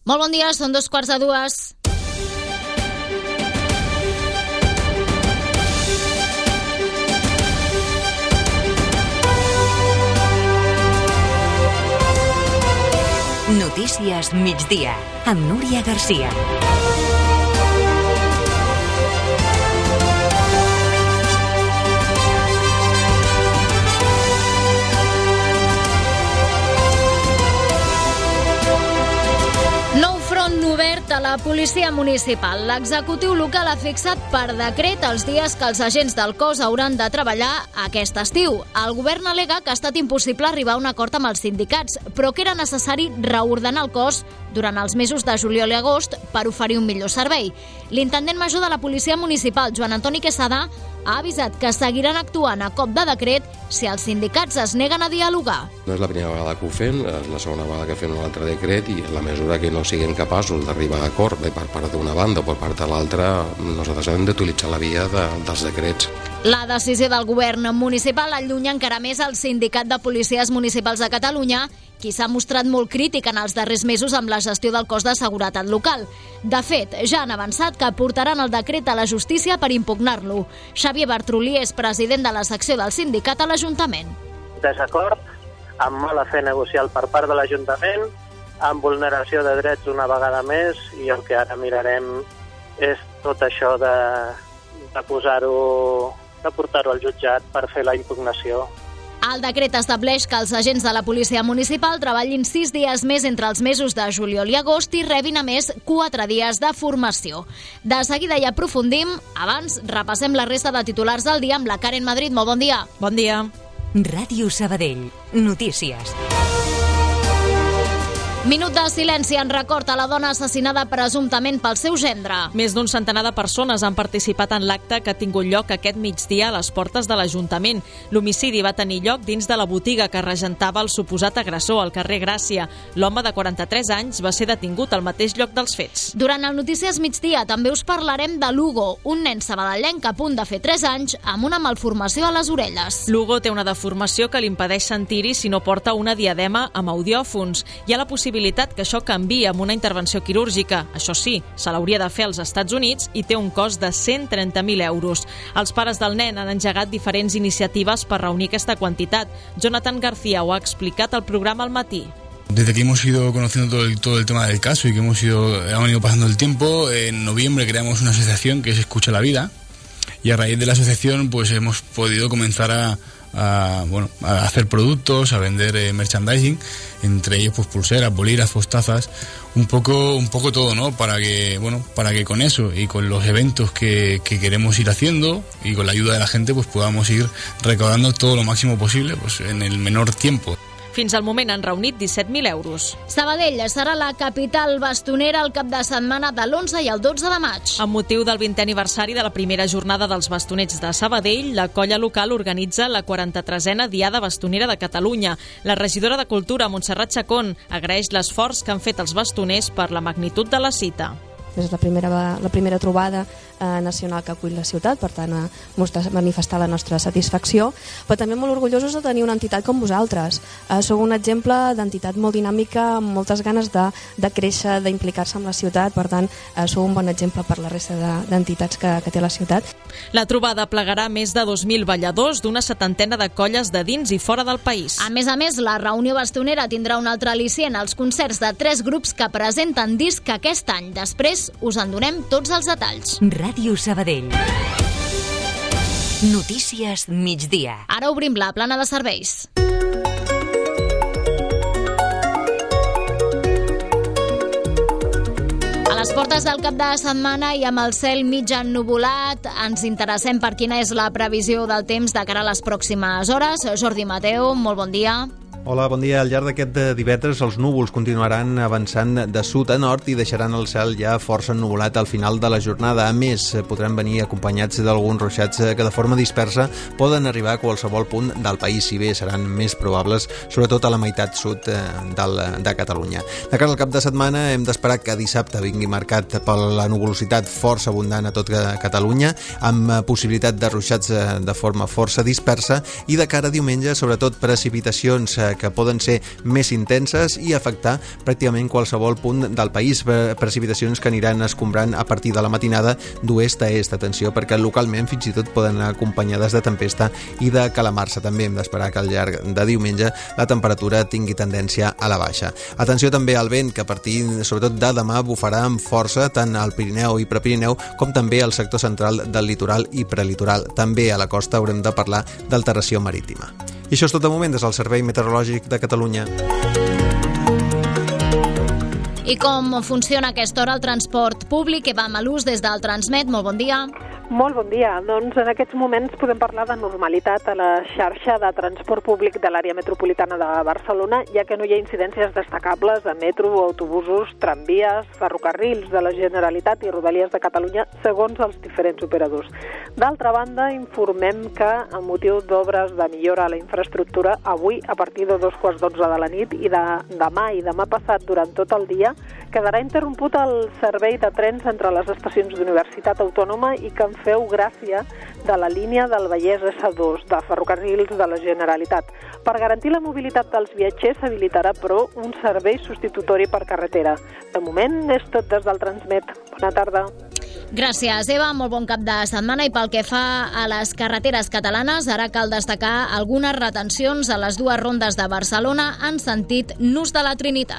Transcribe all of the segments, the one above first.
Molt bon dia, són 2:45. Notícies migdia, amb Núria Garcia. Nou front obert a la policia municipal. L'executiu local ha fixat per decret els dies que els agents del cos hauran de treballar aquest estiu. El govern al·lega que ha estat impossible arribar a un acord amb els sindicats, però que era necessari reordenar el cos durant els mesos de juliol i agost per oferir un millor servei. L'intendent major de la policia municipal, Joan Antoni Quesada, ha avisat que seguiran actuant a cop de decret si els sindicats es neguen a dialogar. No és la primera vegada que ho fem, és la segona vegada que fem un altre decret i en la mesura que no siguin capaços d'arribar a acord bé per part d'una banda o per part de l'altra, nosaltres hem d'utilitzar la via dels decrets. La decisió del govern municipal allunya encara més el Sindicat de Policies Municipals de Catalunya, qui s'ha mostrat molt crític en els darrers mesos amb la gestió del cos de seguretat local. De fet, ja han avançat que portaran el decret a la justícia per impugnar-lo. Xavier Bartrolí és president de la secció del sindicat a l'Ajuntament. Desacord, amb mala fe negocial per part de l'Ajuntament, amb vulneració de drets una vegada més, i el que ara mirarem és tot això de posar-ho, de portar-ho al jutjat per fer la impugnació. El decret estableix que els agents de la policia municipal treballin 6 dies més entre els mesos de juliol i agost i rebin a més 4 dies de formació. De seguida hi aprofundim. Abans, repassem la resta de titulars del dia amb la Karen Madrid. Molt bon dia. Bon dia. Ràdio Sabadell. Notícies. Minut de silenci en record a la dona assassinada presumptament pel seu gendre. Més d'un centenar de persones han participat en l'acte que ha tingut lloc aquest migdia a les portes de l'Ajuntament. L'homicidi va tenir lloc dins de la botiga que regentava el suposat agressor al carrer Gràcia. L'home de 43 anys va ser detingut al mateix lloc dels fets. Durant el Notícies Migdia també us parlarem de l'Hugo, un nen sabadellenc a punt de fer 3 anys amb una malformació a les orelles. L'Hugo té una deformació que li impedeix sentir-hi si no porta una diadema amb audiòfons. Hi ha la possibilitat que això canviï amb una intervenció quirúrgica. Això sí, se l'hauria de fer als Estats Units i té un cost de 130.000 euros. Els pares del nen han engegat diferents iniciatives per reunir aquesta quantitat. Jonathan García ho ha explicat al programa Al Matí. Desde que hemos ido conociendo todo el tema del caso y que hemos ido pasando el tiempo, en noviembre creamos una asociación que es Escucha la Vida, y a raíz de la asociación pues hemos podido comenzar a hacer productos, a vender merchandising, entre ellos pues pulseras, bolígrafos, tazas, un poco todo, ¿no? Para que con eso y con los eventos que queremos ir haciendo y con la ayuda de la gente pues podamos ir recaudando todo lo máximo posible pues en el menor tiempo. Fins al moment han reunit 17.000 euros. Sabadell serà la capital bastonera el cap de setmana de l'11 i el 12 de maig. Amb motiu del 20è aniversari de la primera jornada dels bastonets de Sabadell, la colla local organitza la 43a Diada Bastonera de Catalunya. La regidora de Cultura, Montserrat Chacón, agraeix l'esforç que han fet els bastoners per la magnitud de la cita. És la primera trobada nacional que acull la ciutat, per tant manifestar la nostra satisfacció, però també molt orgullosos de tenir una entitat com vosaltres. Sou un exemple d'entitat molt dinàmica, amb moltes ganes de créixer, d'implicar-se amb la ciutat, per tant sou un bon exemple per la resta d'entitats que té la ciutat. La trobada plegarà més de 2.000 balladors d'una 70ena de colles de dins i fora del país. A més, la reunió bastonera tindrà un altre al·licient, els concerts de 3 grups que presenten disc aquest any. Després us en donem tots els detalls. Ràdio Sabadell. Notícies migdia. Ara obrim la plana de serveis. A les portes del cap de setmana i amb el cel mig ennuvolat, ens interessem per quina és la previsió del temps de cara a les pròximes hores. Jordi Mateo, molt bon dia. Hola, bon dia. Al llarg d'aquest divendres els núvols continuaran avançant de sud a nord i deixaran el cel ja força ennuvolat al final de la jornada. A més, podran venir acompanyats d'alguns ruixats que de forma dispersa poden arribar a qualsevol punt del país, si bé seran més probables, sobretot a la meitat sud de Catalunya. De cara al cap de setmana hem d'esperar que dissabte vingui marcat per la nuvolositat força abundant a tot Catalunya, amb possibilitat de ruixats de forma força dispersa, i de cara a diumenge, sobretot precipitacions que poden ser més intenses i afectar pràcticament qualsevol punt del país. Precipitacions que aniran escombrant a partir de la matinada d'oest a est. Atenció, perquè localment fins i tot poden anar acompanyades de tempesta i de calamarsa. També hem d'esperar que al llarg de diumenge la temperatura tingui tendència a la baixa. Atenció també al vent, que a partir sobretot de demà bufarà amb força tant al Pirineu i Prepirineu com també al sector central del litoral i prelitoral. També a la costa haurem de parlar d'alteració marítima. I això és tot de moment des del Servei Meteorològic de Catalunya. I com funciona a aquesta hora el transport públic? Eva Malús, des del Transmet, molt bon dia. Molt bon dia. Doncs en aquests moments podem parlar de normalitat a la xarxa de transport públic de l'àrea metropolitana de Barcelona, ja que no hi ha incidències destacables a metro, autobusos, tramvies, ferrocarrils de la Generalitat i Rodalies de Catalunya, segons els diferents operadors. D'altra banda, informem que, amb motiu d'obres de millora a la infraestructura, avui, a partir de 2:15 de la nit i demà passat durant tot el dia, quedarà interromput el servei de trens entre les estacions d'Universitat Autònoma i Can Feu Gràcia de la línia del Vallès S2 de Ferrocarrils de la Generalitat. Per garantir la mobilitat dels viatgers s'habilitarà, però, un servei substitutori per carretera. De moment és tot des del Transmet. Bona tarda. Gràcies, Eva. Molt bon cap de setmana. I pel que fa a les carreteres catalanes, ara cal destacar algunes retencions a les dues rondes de Barcelona en sentit Nus de la Trinitat.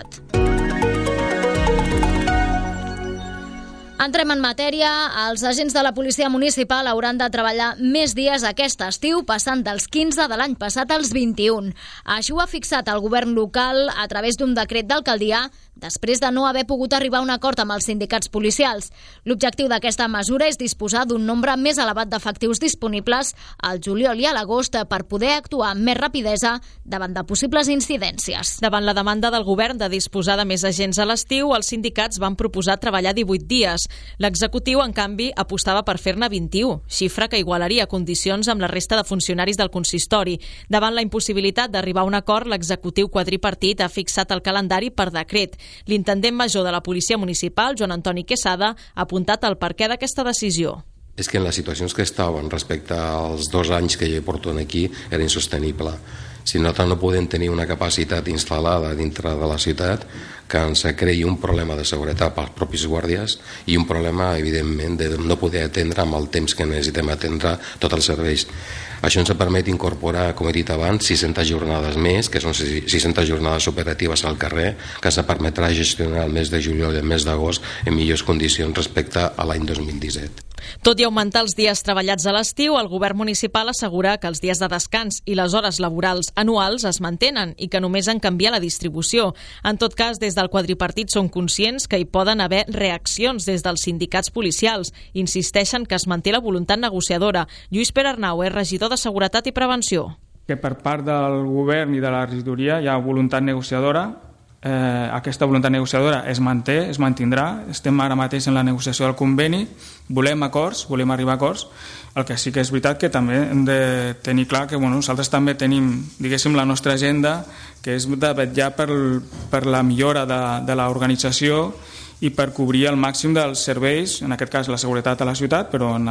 Entrem en matèria. Els agents de la policia municipal hauran de treballar més dies aquest estiu, passant dels 15 de l'any passat als 21. Això ho ha fixat el govern local a través d'un decret d'alcaldia després de no haver pogut arribar a un acord amb els sindicats policials. L'objectiu d'aquesta mesura és disposar d'un nombre més elevat d'efectius disponibles al juliol i a l'agost per poder actuar amb més rapidesa davant de possibles incidències. Davant la demanda del govern de disposar de més agents a l'estiu, els sindicats van proposar treballar 18 dies. L'executiu, en canvi, apostava per fer-ne 21, xifra que igualaria condicions amb la resta de funcionaris del consistori. Davant la impossibilitat d'arribar a un acord, l'executiu quadripartit ha fixat el calendari per decret. L'intendent major de la Policia Municipal, Joan Antoni Quesada, ha apuntat el perquè d'aquesta decisió. És que en les situacions que estaven respecte als 2 anys que jo porto aquí era insostenible. Si no podem tenir una capacitat instal·lada dintre de la ciutat que ens creï un problema de seguretat pels propis guàrdies i un problema, evidentment, de no poder atendre amb el temps que necessitem atendre tots els serveis. Això ens permet incorporar, com he dit abans, 600 jornades més, que són 600 jornades operatives al carrer, que ens permetrà gestionar el mes de juliol i el mes d'agost en millors condicions respecte a l'any 2017. Tot i augmentar els dies treballats a l'estiu, el govern municipal assegura que els dies de descans i les hores laborals anuals es mantenen i que només en canvia la distribució. En tot cas, des del quadripartit són conscients que hi poden haver reaccions des dels sindicats policials. Insisteixen que es manté la voluntat negociadora. Lluís Pere Arnau és regidor de Seguretat i Prevenció. Que per part del govern i de la regidoria hi ha voluntat negociadora. Aquesta voluntat negociadora es manté, es mantindrà. Estem ara mateix en la negociació del conveni, volem acords, volem arribar a acords. El que sí que és veritat que també hem de tenir clar que nosaltres també tenim, diguéssim, la nostra agenda, que és de vetllar per la millora de l'organització i per cobrir el màxim dels serveis, en aquest cas la seguretat a la ciutat, però en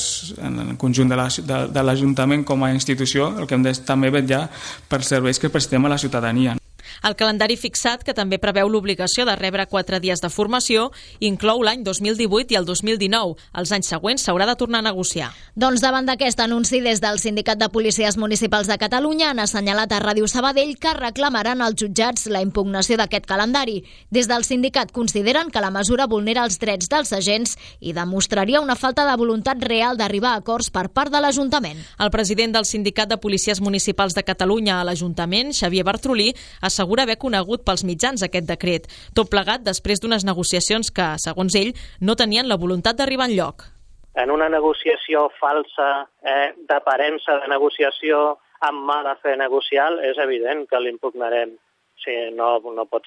el conjunt de l'Ajuntament com a institució, el que hem de també vetllar per serveis que prestem a la ciutadania. El calendari fixat, que també preveu l'obligació de rebre 4 dies de formació, inclou l'any 2018 i el 2019. Els anys següents s'haurà de tornar a negociar. Doncs davant d'aquest anunci, des del Sindicat de Policies Municipals de Catalunya han assenyalat a Ràdio Sabadell que reclamaran als jutjats la impugnació d'aquest calendari. Des del sindicat consideren que la mesura vulnera els drets dels agents i demostraria una falta de voluntat real d'arribar a acords per part de l'Ajuntament. El president del Sindicat de Policies Municipals de Catalunya a l'Ajuntament, Xavier Bartrolí, assegura haver conegut pels mitjans aquest decret, tot plegat després d'unes negociacions que, segons ell, no tenien la voluntat d'arribar enlloc. En una negociació falsa, d'aparença de negociació, amb mà de fer negocial, és evident que l'impugnarem. Sí, no pot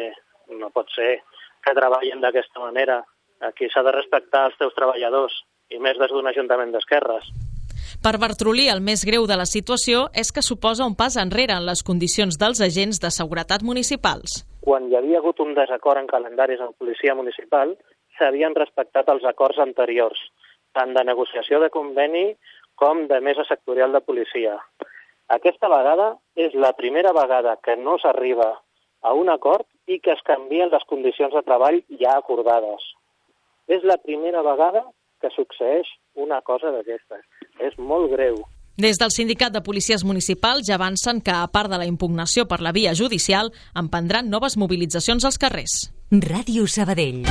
ser que treballin d'aquesta manera. Aquí s'ha de respectar els teus treballadors, i més des d'un ajuntament d'esquerres. Per Bartrolí, el més greu de la situació és que suposa un pas enrere en les condicions dels agents de seguretat municipals. Quan hi havia hagut un desacord en calendaris amb policia municipal, s'havien respectat els acords anteriors, tant de negociació de conveni com de mesa sectorial de policia. Aquesta vegada és la primera vegada que no s'arriba a un acord i que es canvien les condicions de treball ja acordades. És la primera vegada que succeeix una cosa d'aquestes. És molt greu. Des del Sindicat de Policies Municipals ja avancen que, a part de la impugnació per la via judicial, emprendran noves mobilitzacions als carrers. Ràdio Sabadell.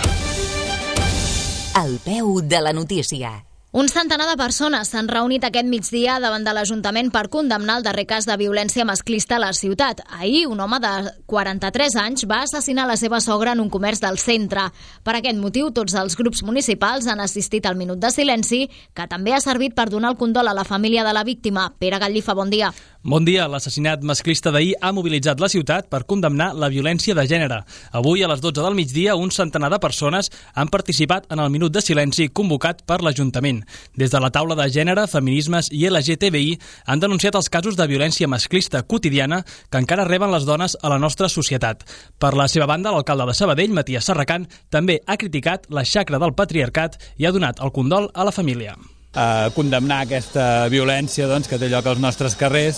Al peu de la notícia. Un centenar de persones s'han reunit aquest migdia davant de l'Ajuntament per condemnar el darrer cas de violència masclista a la ciutat. Ahir, un home de 43 anys va assassinar la seva sogra en un comerç del centre. Per aquest motiu, tots els grups municipals han assistit al minut de silenci, que també ha servit per donar el condol a la família de la víctima. Pere Gallifa, bon dia. Bon dia. L'assassinat masclista d'ahir ha mobilitzat la ciutat per condemnar la violència de gènere. Avui, a les 12 del migdia, un centenar de persones han participat en el minut de silenci convocat per l'Ajuntament. Des de la taula de gènere, feminismes i LGTBI han denunciat els casos de violència masclista quotidiana que encara reben les dones a la nostra societat. Per la seva banda, l'alcalde de Sabadell, Matías Serracant, també ha criticat la xacra del patriarcat i ha donat el condol a la família. Condemnar aquesta violència que té lloc als nostres carrers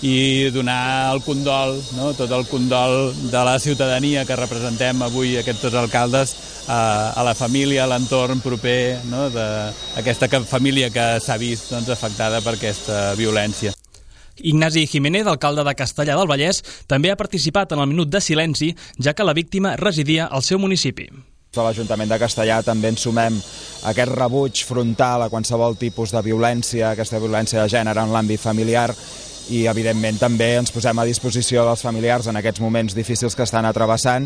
i donar el condol, tot el condol de la ciutadania que representem avui aquests dos alcaldes a la família, a l'entorn proper d'aquesta família que s'ha vist afectada per aquesta violència. Ignasi Jiménez, alcalde de Castellar del Vallès, també ha participat en el minut de silenci, ja que la víctima residia al seu municipi. A l'Ajuntament de Castellar també ens sumem a aquest rebuig frontal a qualsevol tipus de violència, aquesta violència de gènere en l'àmbit familiar, i evidentment també ens posem a disposició dels familiars en aquests moments difícils que estan travessant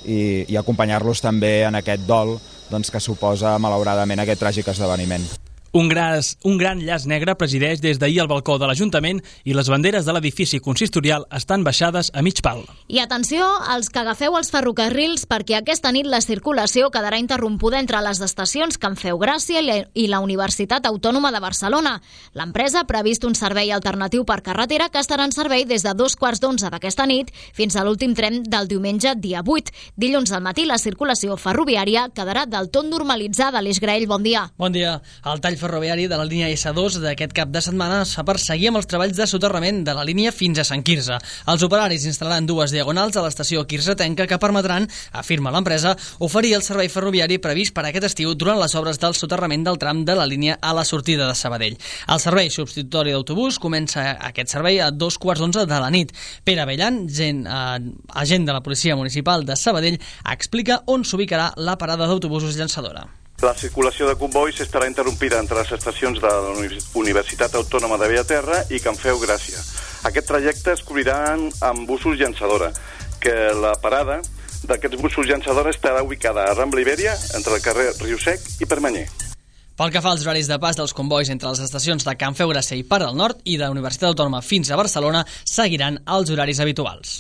i acompanyar-los també en aquest dol que suposa malauradament aquest tràgic esdeveniment. Un gran llaç negre presideix des d'ahir el balcó de l'Ajuntament i les banderes de l'edifici consistorial estan baixades a mig pal. I atenció als que agafeu els ferrocarrils, perquè aquesta nit la circulació quedarà interrompuda entre les estacions Can Feu Gràcia i la Universitat Autònoma de Barcelona. L'empresa ha previst un servei alternatiu per carretera que estarà en servei des de 11:45 d'aquesta nit fins a l'últim tren del diumenge dia 8. Dilluns al matí la circulació ferroviària quedarà del tot normalitzada. Aleix Graell, bon dia. Bon dia. El tall ferroviari de la línia S2 d'aquest cap de setmana es fa per seguir amb els treballs de soterrament de la línia fins a Sant Quirze. Els operaris instal·laran dues diagonals a l'estació quirzetenca que permetran, afirma l'empresa, oferir el servei ferroviari previst per aquest estiu durant les obres del soterrament del tram de la línia a la sortida de Sabadell. El servei substitutori d'autobús comença aquest servei a 11:15 de la nit. Pere Abellan, agent de la Policia Municipal de Sabadell, explica on s'ubicarà la parada d'autobusos llançadora. La circulació de convois estarà interrompida entre les estacions de la Universitat Autònoma de Bellaterra i Can Feu Gràcia. Aquest trajecte es cobrirà amb busos llançadora, que la parada d'aquests busos llançadora estarà ubicada a Rambla Ibèria, entre el carrer Riu Sec i Permanyer. Pel que fa als horaris de pas dels convois entre les estacions de Can Feu Gràcia i Part del Nord i de la Universitat Autònoma fins a Barcelona, seguiran els horaris habituals.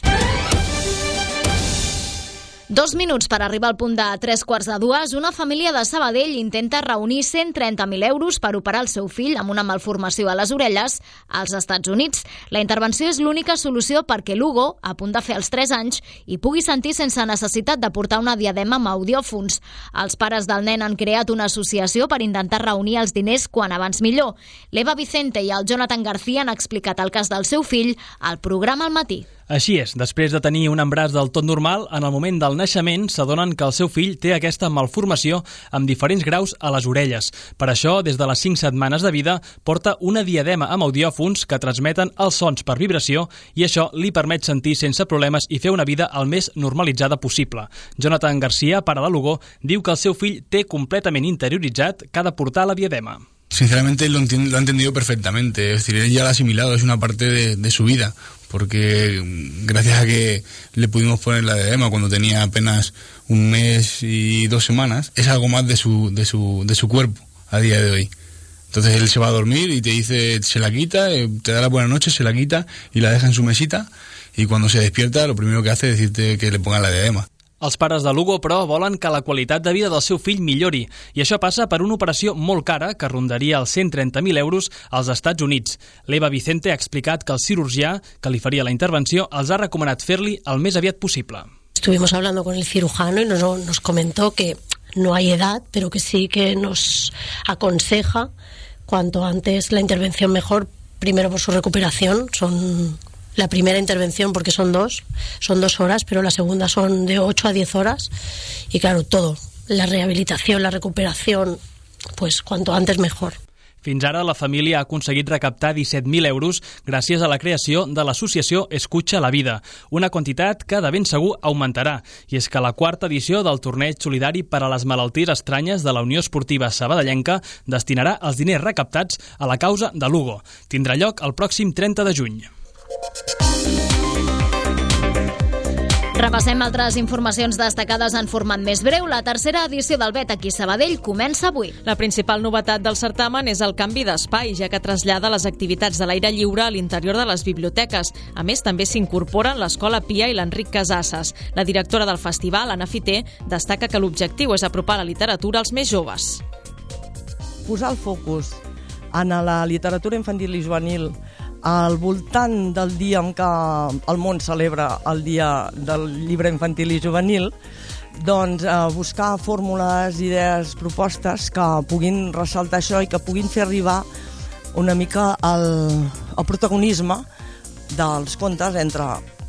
2 minuts per arribar al punt de 3:15. Una família de Sabadell intenta reunir 130.000 euros per operar el seu fill amb una malformació a les orelles als Estats Units. La intervenció és l'única solució perquè l'Hugo, a punt de fer els 3 anys, hi pugui sentir sense necessitat de portar una diadema amb audiòfons. Els pares del nen han creat una associació per intentar reunir els diners quan abans millor. L'Eva Vicente i el Jonathan García han explicat el cas del seu fill al programa Al matí. Així és, després de tenir un embràs del tot normal, en el moment del naixement s'adonen que el seu fill té aquesta malformació amb diferents graus a les orelles. Per això, des de les 5 setmanes de vida, porta una diadema amb audiòfons que transmeten els sons per vibració i això li permet sentir sense problemes i fer una vida el més normalitzada possible. Jonathan García, pare de l'Hugo, diu que el seu fill té completament interioritzat que ha de portar la diadema. Sinceramente lo ha entendido perfectamente, es decir, él ya lo ha asimilado, es una parte de su vida, porque gracias a que le pudimos poner la diadema cuando tenía apenas 1 mes y 2 semanas, es algo más de su cuerpo a día de hoy. Entonces él se va a dormir y te dice, se la quita, te da la buena noche, se la quita y la deja en su mesita, y cuando se despierta lo primero que hace es decirte que le ponga la diadema. Els pares de l'Hugo, però, volen que la qualitat de vida del seu fill millori, i això passa per una operació molt cara que rondaria els 130.000 euros als Estats Units. L'Eva Vicente ha explicat que el cirurgià que li faria la intervenció els ha recomanat fer-li el més aviat possible. Estuvimos hablando con el cirujano y nos comentó que no hay edad, pero que sí que nos aconseja cuanto antes la intervención mejor, primero por su recuperación, son la primera intervención porque son 2 horas, pero la segunda son de 8 a 10 horas y claro, todo, la rehabilitación, la recuperación, pues cuanto antes mejor. Fins ara, la família ha aconseguit recaptar 17.000 euros gràcies a la creació de l'associació Escucha la Vida, una quantitat que de ben segur augmentarà. I és que la 4ª edició del torneig solidari per a les malalties estranyes de la Unió Esportiva Sabadellenca destinarà els diners recaptats a la causa de Lugo. Tindrà lloc el pròxim 30 de juny. Repassem altres informacions destacades en format més breu. La 3ª edició del Bet aquí a Sabadell comença avui. La principal novetat del certamen és el canvi d'espai, ja que trasllada les activitats de l'aire lliure a l'interior de les biblioteques. A més, també s'incorporen l'Escola Pia i l'Enric Casasses. La directora del festival, Anna Fiter, destaca que l'objectiu és apropar la literatura als més joves. Posar el focus en la literatura infantil i juvenil al voltant del dia en què el món celebra el dia del llibre infantil i juvenil, doncs buscar fórmules, idees, propostes que puguin ressaltar això i que puguin fer arribar una mica el protagonisme dels contes entre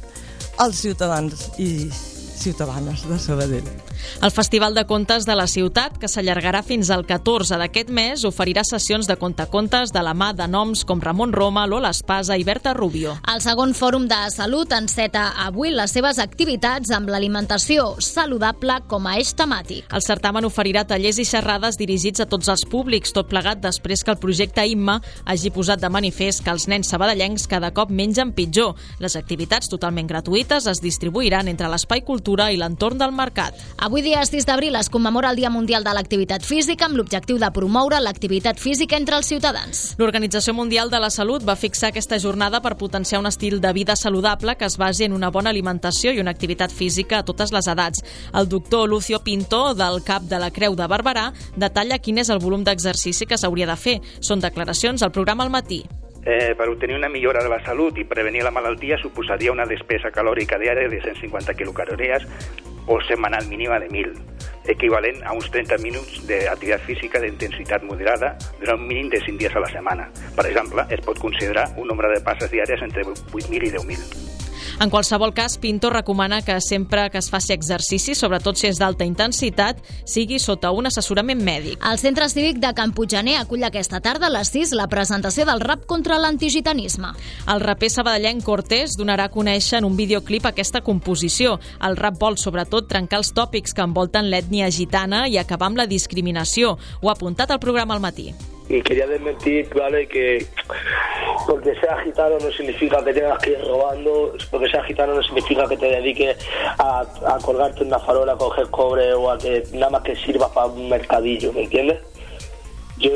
els ciutadans i ciutadanes de Sabadell. El Festival de Contes de la Ciutat, que s'allargarà fins al 14 d'aquest mes, oferirà sessions de contacontes de la mà de noms com Ramon Roma, Lola Espasa i Berta Rubio. El segon Fòrum de Salut enceta avui les seves activitats amb l'alimentació saludable com a eix temàtic. El certamen oferirà tallers i xerrades dirigits a tots els públics, tot plegat després que el projecte IMMA hagi posat de manifest que els nens sabadellencs cada cop mengen pitjor. Les activitats totalment gratuïtes es distribuiran entre l'Espai Cultura i l'entorn del mercat. Avui dia 6 d'abril es commemora el Dia Mundial de l'Activitat Física amb l'objectiu de promoure l'activitat física entre els ciutadans. L'Organització Mundial de la Salut va fixar aquesta jornada per potenciar un estil de vida saludable que es basi en una bona alimentació i una activitat física a totes les edats. El doctor Lucio Pinto, del CAP de la Creu de Barberà, detalla quin és el volum d'exercici que s'hauria de fer. Són declaracions al programa Al Matí. Per obtenir una millora de la salut i prevenir la malaltia suposaria una despesa calòrica diària de 150 quilocalories o setmanal mínima de 1.000, equivalent a uns 30 minuts d'activitat física d'intensitat moderada durant un mínim de 5 dies a la setmana. Per exemple, es pot considerar un nombre de passes diàries entre 8.000 i 10.000. En qualsevol cas, Pinto recomana que sempre que es faci exercici, sobretot si és d'alta intensitat, sigui sota un assessorament mèdic. El Centre Cívic de Can Puiggener acull aquesta tarda a les 6 la presentació del rap contra l'antigitanisme. El raper sabadellenc Cortés donarà a conèixer en un videoclip aquesta composició. El rap vol sobretot trencar els tòpics que envolten l'ètnia gitana i acabar amb la discriminació. Ho ha apuntat al programa Al Matí. Y quería desmentir, ¿vale?, que porque seas gitano no significa que tengas que ir robando, porque seas gitano no significa que te dediques a colgarte en una farola, a coger cobre o a que nada más que sirva para un mercadillo, ¿me entiendes? Yo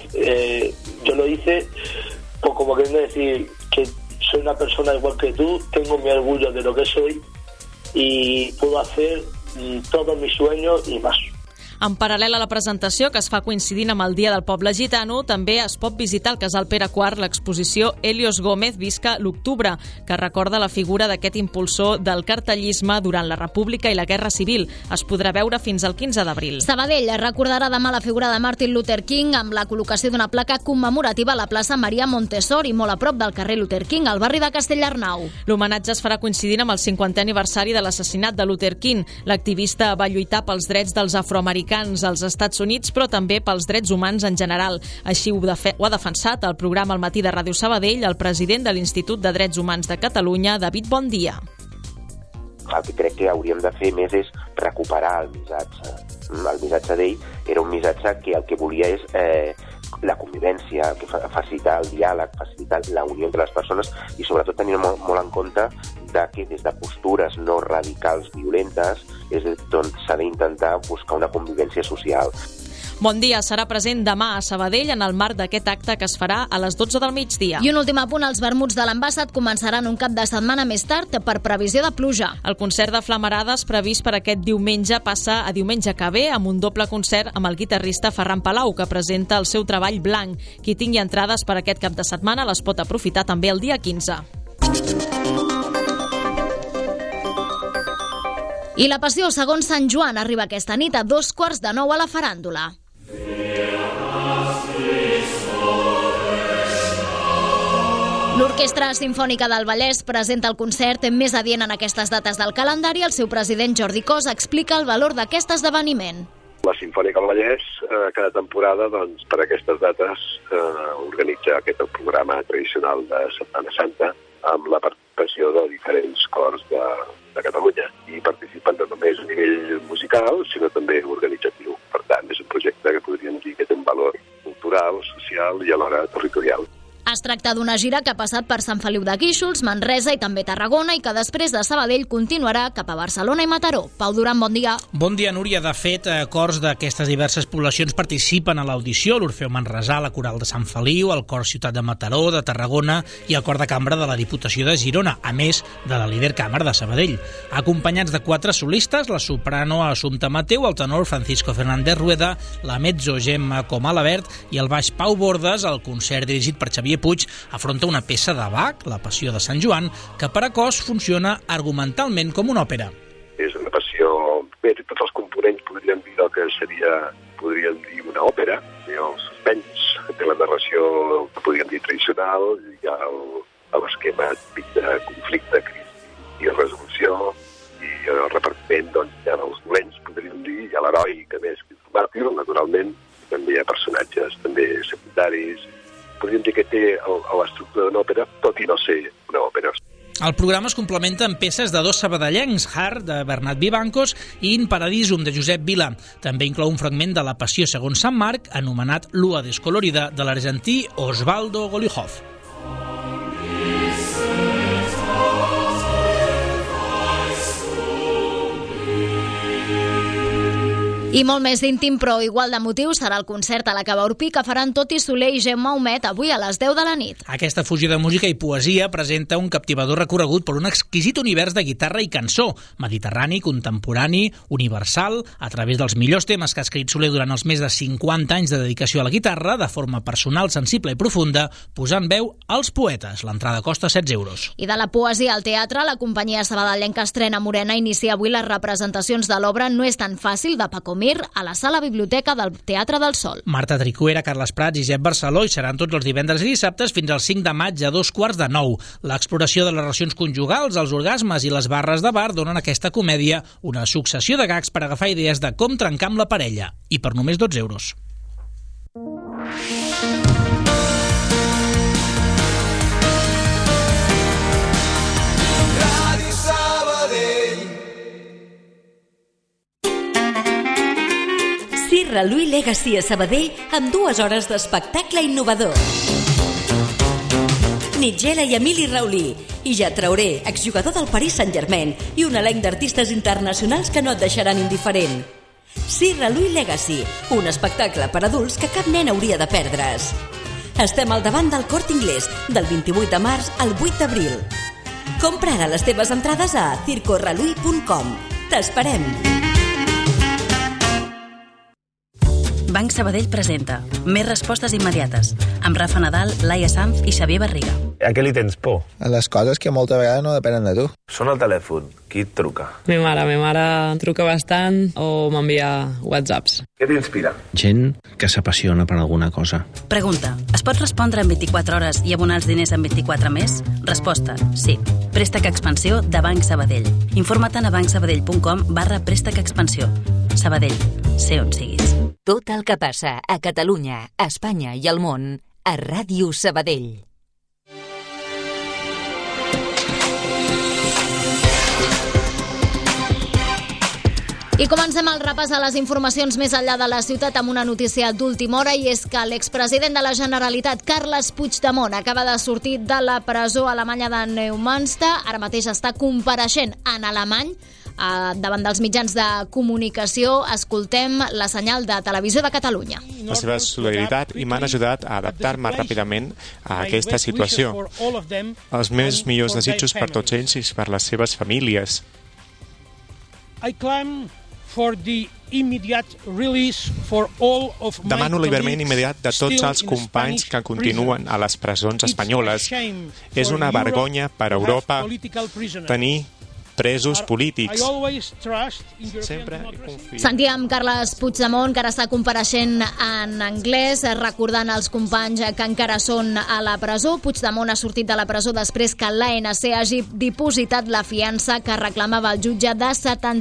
lo hice pues como queriendo decir que soy una persona igual que tú, tengo mi orgullo de lo que soy y puedo hacer todos mis sueños y más. En paral·lel a la presentació, que es fa coincidint amb el Dia del Poble Gitano, també es pot visitar al Casal Pere IV l'exposició Helios Gómez Visca l'Octubre, que recorda la figura d'aquest impulsor del cartellisme durant la República i la Guerra Civil. Es podrà veure fins al 15 d'abril. Sabadell recordarà demà la figura de Martin Luther King amb la col·locació d'una placa commemorativa a la plaça Maria Montessori, molt a prop del carrer Luther King, al barri de Castellarnau. L'homenatge es farà coincidint amb el 50è aniversari de l'assassinat de Luther King. L'activista va lluitar pels drets dels afroamericans als Estats Units, però també pels drets humans en general. Així ho ha defensat al programa Al Matí de Ràdio Sabadell el president de l'Institut de Drets Humans de Catalunya, David Bondia. El que crec que hauríem de fer més és recuperar el missatge. El missatge d'ell era un missatge que el que volia és la convivència, que facilitar el diàleg, facilitar la unió entre les persones i sobretot tenir molt en compte que des de postures no radicals violentes s'ha d'intentar buscar una convivència social. Bondia serà present demà a Sabadell en el marc d'aquest acte que es farà a les 12 del migdia. I un últim apunt, els vermuts de l'Ambassat començaran un cap de setmana més tard per previsió de pluja. El concert de Flamarades previst per aquest diumenge passa a diumenge que ve amb un doble concert amb el guitarrista Ferran Palau, que presenta el seu treball Blanc. Qui tingui entrades per aquest cap de setmana les pot aprofitar també el dia 15. I la passió segons Sant Joan arriba aquesta nit a 8:45 a la faràndula. L'Orquestra Simfònica del Vallès presenta el concert més adient en aquestes dates del calendari. El seu president, Jordi Cos, explica el valor d'aquest esdeveniment. La Simfònica del Vallès, cada temporada, per aquestes dates, organitza aquest programa tradicional de Setmana Santa amb la participació de diferents cors de Catalunya. I participen no només a nivell musical, sinó també organitzatiu. Per tant, és un projecte que podríem dir que té un valor cultural, social i alhora territorial. Es tracta d'una gira que ha passat per Sant Feliu de Guíxols, Manresa i també Tarragona i que després de Sabadell continuarà cap a Barcelona i Mataró. Pau Duran, bon dia. Bon dia, Núria. De fet, cors d'aquestes diverses poblacions participen a l'audició, l'Orfeó Manresà, la Coral de Sant Feliu, el Cor Ciutat de Mataró, de Tarragona i el Cor de Cambra de la Diputació de Girona, a més de la líder càmera de Sabadell. Acompanyats de 4 solistes, la soprano Assumpta Mateu, el tenor Francisco Fernández Rueda, la mezzo Gemma Comalabert i el baix Pau Bordes. El concert dirigit per Xavier Puig afronta una peça de Bach, la Passió de Sant Joan, que per a cos funciona argumentalment com una òpera. És una passió, bé, tots els components podríem dir que podríem dir una òpera, el suspens, té la narració, podríem dir tradicional, hi ha l'esquema de conflicte, crisi i resolució, i el repartiment, hi ha els dolents, podríem dir, hi ha l'heroi, que més que és màrtir, naturalment, també hi ha personatges també secundaris. Podríem dir que té l'estructura d'una òpera, tot i no ser una òpera. El programa es complementa amb peces de 2 sabadellencs, Har, de Bernat Vivancos, i In Paradisum, de Josep Vila. També inclou un fragment de la Passió segons Sant Marc, anomenat Lua Descolorida, de l'argentí Osvaldo Golijov. I molt més íntim, però igual de motiu, serà el concert a la Cava Urpí que faran Toti Soler i Gemma Humet avui a les 10 de la nit. Aquesta fusió de música i poesia presenta un captivador recorregut per un exquisit univers de guitarra i cançó, mediterrani, contemporani, universal, a través dels millors temes que ha escrit Soler durant els més de 50 anys de dedicació a la guitarra, de forma personal, sensible i profunda, posant veu als poetes. L'entrada costa 16 euros. I de la poesia al teatre, la companyia sabadellenca Estrena Morena inicia avui les representacions de l'obra No és tan fàcil, de Paco Mir, a la Sala Biblioteca del Teatre del Sol. Marta Tricuera, Carles Prats i Jep Barceló hi seran tots els divendres i dissabtes fins al 5 de maig a 8:45. L'exploració de les relacions conjugals, els orgasmes i les barres de bar donen a aquesta comèdia una successió de gags per agafar idees de com trencar amb la parella. I per només 12 euros. Sirra Lui Legacy a Sabadell amb 2 hores d'espectacle innovador. Nigella i Emili Raulí. I ja Traoré, exjugador del Paris Saint-Germain, i un elenc d'artistes internacionals que no et deixaran indiferent. Sirra Lui Legacy, un espectacle per adults que cap nen hauria de perdre's. Estem al davant del Corte Inglés, del 28 de març al 8 d'abril. Compra ara les teves entrades a circorralui.com. T'esperem! Banc Sabadell presenta Més respostes immediates, amb Rafa Nadal, Laia Sanz i Xavier Barriga. A què li tens por? A les coses que molta vegada no depenen de tu. Sona el telèfon. Qui et truca? Mi mare em truca bastant o m'envia whatsapps. Què t'inspira? Gent que s'apassiona per alguna cosa. Pregunta, es pot respondre en 24 hores i abonar els diners en 24 més? Resposta, sí. Préstec Expansió de Banc Sabadell. Informa't a bancsabadell.com/préstec expansió. Sabadell, sé on siguis. Tot el que passa a Catalunya, a Espanya i al món a Ràdio Sabadell. I comencem el repàs a les informacions més enllà de la ciutat amb una notícia d'última hora, i és que l'expresident de la Generalitat, Carles Puigdemont, acaba de sortir de la presó alemanya de Neumünster. Ara mateix està compareixent en alemany davant dels mitjans de comunicació. Escoltem la senyal de Televisió de Catalunya. La seva solidaritat i m'han ajudat a adaptar-me ràpidament a aquesta situació. Els meus millors desitjos per tots ells i per les seves famílies. Demano l'alliberament immediat de tots els companys que continuen a les presons espanyoles. És una vergonya per a Europa tenir presos polítics. Sempre confio. Sentíem Carles Puigdemont, que ara està compareixent en anglès, recordant als companys que encara són a la presó. Puigdemont ha sortit de la presó després que l'ANC hagi dipositat la fiança que reclamava el jutge de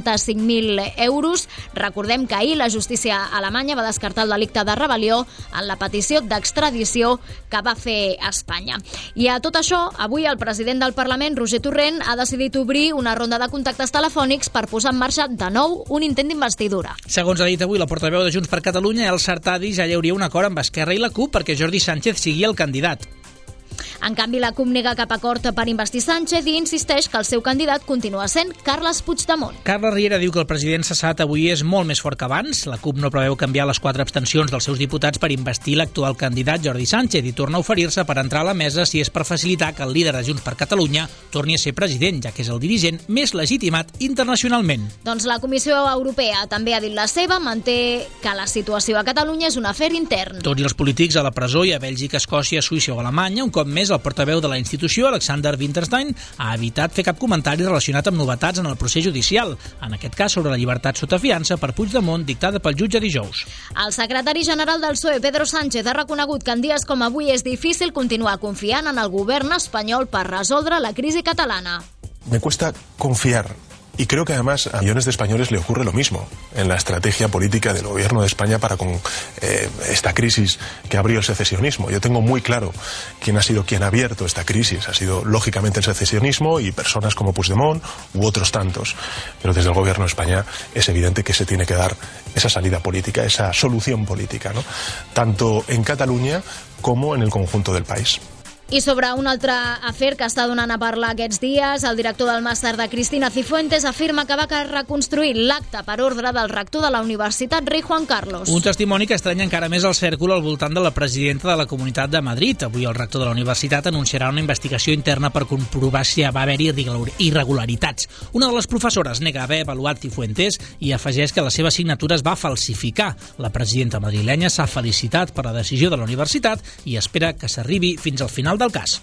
75.000 euros. Recordem que ahir la justícia alemanya va descartar el delicte de rebel·lió en la petició d'extradició que va fer Espanya. I a tot això, avui el president del Parlament, Roger Torrent, ha decidit obrir una ronda de contactes telefònics per posar en marxa de nou un intent d'investidura. Segons ha dit avui la portaveu de Junts per Catalunya, El Sartadi, ja hi hauria un acord amb Esquerra i la CUP perquè Jordi Sánchez sigui el candidat. En canvi, la CUP nega cap acord per investir Sánchez i insisteix que el seu candidat continua sent Carles Puigdemont. Carles Riera diu que el president cessat avui és molt més fort que abans. La CUP no preveu canviar les 4 abstencions dels seus diputats per investir l'actual candidat Jordi Sánchez i torna a oferir-se per entrar a la mesa si és per facilitar que el líder de Junts per Catalunya torni a ser president, ja que és el dirigent més legitimat internacionalment. Doncs la Comissió Europea també ha dit la seva, manté que la situació a Catalunya és un afer intern. Tots els polítics a la presó i a Bèlgica, Escòcia, Suïssa o Alemanya, un cop més el portaveu de la institució, Alexander Winterstein, ha evitat fer cap comentari relacionat amb novetats en el procés judicial, en aquest cas sobre la llibertat sota fiança per Puigdemont dictada pel jutge dijous. El secretari general del PSOE, Pedro Sánchez, ha reconegut que en dies com avui és difícil continuar confiant en el govern espanyol per resoldre la crisi catalana. Me cuesta confiar. Y creo que además a millones de españoles le ocurre lo mismo en la estrategia política del gobierno de España para con esta crisis que abrió el secesionismo. Yo tengo muy claro quién ha sido quien ha abierto esta crisis. Ha sido lógicamente el secesionismo y personas como Puigdemont u otros tantos. Pero desde el gobierno de España es evidente que se tiene que dar esa salida política, esa solución política, ¿no? Tanto en Cataluña como en el conjunto del país. I sobre un altre afer que està donant a parlar aquests dies, el director del màster de Cristina Cifuentes afirma que va reconstruir l'acte per ordre del rector de la Universitat Rei Juan Carlos. Un testimoni que estranya encara més el cèrcol al voltant de la presidenta de la Comunitat de Madrid. Avui el rector de la universitat anunciarà una investigació interna per comprovar si va haver-hi irregularitats. Una de les professores nega haver avaluat Cifuentes i afegeix que la seva signatura es va falsificar. La presidenta madrilenya s'ha felicitat per la decisió de la universitat i espera que s'arribi fins al final del cas.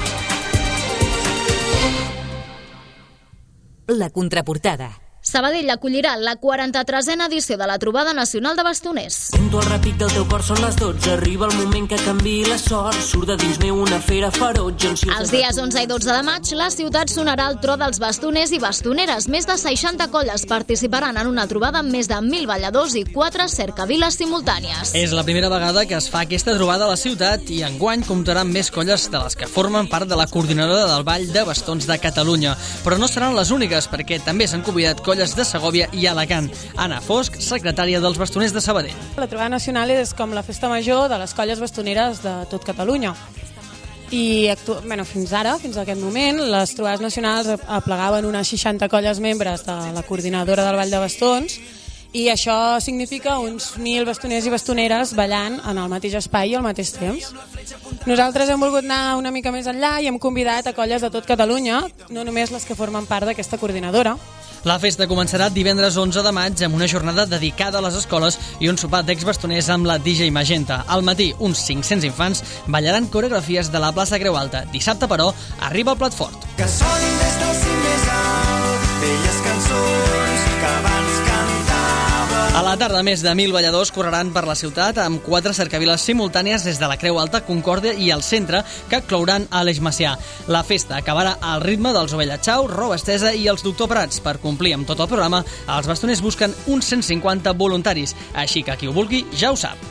La contraportada. Sabadell acollirà la 43a edició de la Trobada Nacional de Bastoners. Sento el repic del teu cor, són les 12, arriba el moment que canviï la sort, surt de dins meu una fera ferotge. Els dies 11 i 12 de maig, la ciutat sonarà el tro dels bastoners i bastoneres. Més de 60 colles participaran en una trobada amb més de 1.000 balladors i 4 cercaviles simultànies. És la primera vegada que es fa aquesta trobada a la ciutat i enguany comptarà amb més colles de les que formen part de la coordinadora del Ball de Bastons de Catalunya. Però no seran les úniques, perquè també s'han convidat colles de Segòvia i Alacant. Anna Fosc, secretària dels Bastoners de Sabadell. La trobada nacional és com la festa major de les colles bastoneres de tot Catalunya. I fins ara, fins a aquest moment, les trobades nacionals aplegaven unes 60 colles membres de la coordinadora del Ball de Bastons i això significa uns 1.000 bastoners i bastoneres ballant en el mateix espai i al mateix temps. Nosaltres hem volgut anar una mica més enllà i hem convidat a colles de tot Catalunya, no només les que formen part d'aquesta coordinadora. La festa començarà divendres 11 de maig amb una jornada dedicada a les escoles i un sopar d'exbastoners amb la DJ Magenta. Al matí, uns 500 infants ballaran coreografies de la plaça Creu Alta. Dissabte, però, arriba el plat fort. Que sonin des del cim més alt, velles cançons que abans cantava. A la tarda, més de 1.000 balladors correran per la ciutat amb 4 cercaviles simultànies des de la Creu Alta, Concòrdia i el centre, que clouran a l'Eix Macià. La festa acabarà al ritme dels Ovella Chau, Roba Estesa i els Doctor Prats. Per complir amb tot el programa, els bastoners busquen uns 150 voluntaris, així que qui ho vulgui ja ho sap.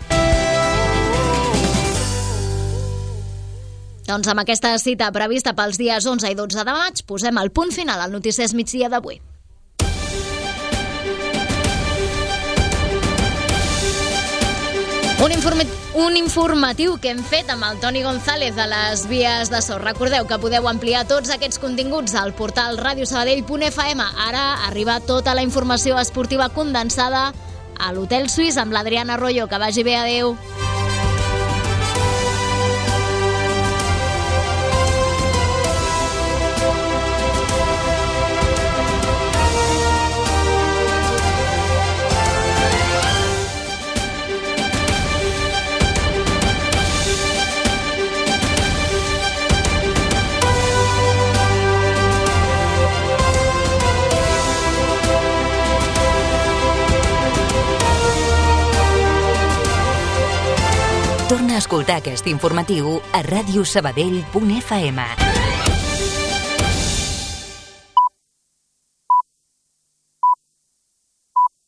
Doncs amb aquesta cita prevista pels dies 11 i 12 de maig posem el punt final al Notícies Migdia d'avui. Un informatiu que hem fet amb el Toni González de les Vies de So. Recordeu que podeu ampliar tots aquests continguts al portal radiosabadell.fm. Ara arriba tota la informació esportiva condensada a l'Hotel Suís amb l'Adriana Arroyo. Que vagi bé, adeu. Torna a escoltar aquest informatiu a radiosabadell.fm.